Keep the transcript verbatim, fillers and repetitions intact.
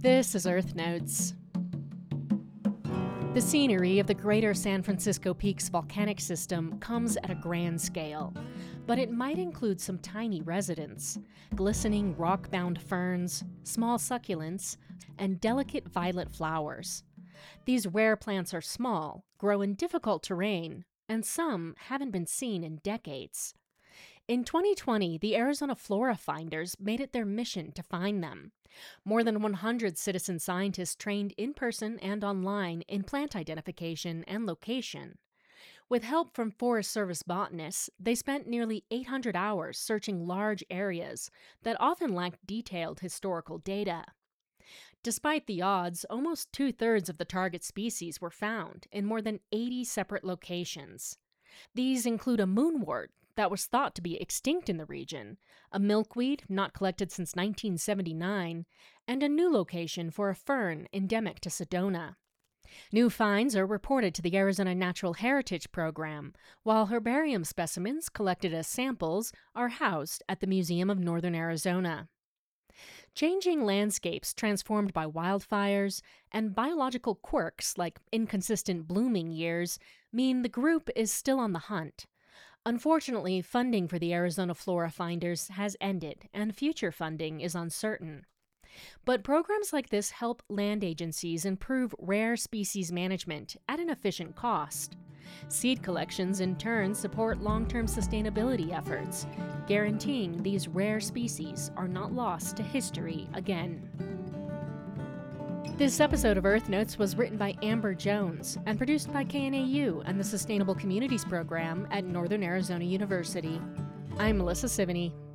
This is Earth Notes. The scenery of the greater San Francisco Peaks volcanic system comes at a grand scale, but it might include some tiny residents, glistening rock-bound ferns, small succulents, and delicate violet flowers. These rare plants are small, grow in difficult terrain, and some haven't been seen in decades. In twenty twenty, the Arizona Flora Finders made it their mission to find them. More than one hundred citizen scientists trained in person and online in plant identification and location. With help from Forest Service botanists, they spent nearly eight hundred hours searching large areas that often lacked detailed historical data. Despite the odds, almost two-thirds of the target species were found in more than eighty separate locations. These include a moonwort that was thought to be extinct in the region, a milkweed not collected since nineteen seventy-nine, and a new location for a fern endemic to Sedona. New finds are reported to the Arizona Natural Heritage Program, while herbarium specimens collected as samples are housed at the Museum of Northern Arizona. Changing landscapes transformed by wildfires and biological quirks like inconsistent blooming years mean the group is still on the hunt. Unfortunately, funding for the Arizona Flora Finders has ended, and future funding is uncertain. But programs like this help land agencies improve rare species management at an efficient cost. Seed collections, in turn, support long-term sustainability efforts, guaranteeing these rare species are not lost to history again. This episode of Earth Notes was written by Amber Jones and produced by K N A U and the Sustainable Communities Program at Northern Arizona University. I'm Melissa Sivany.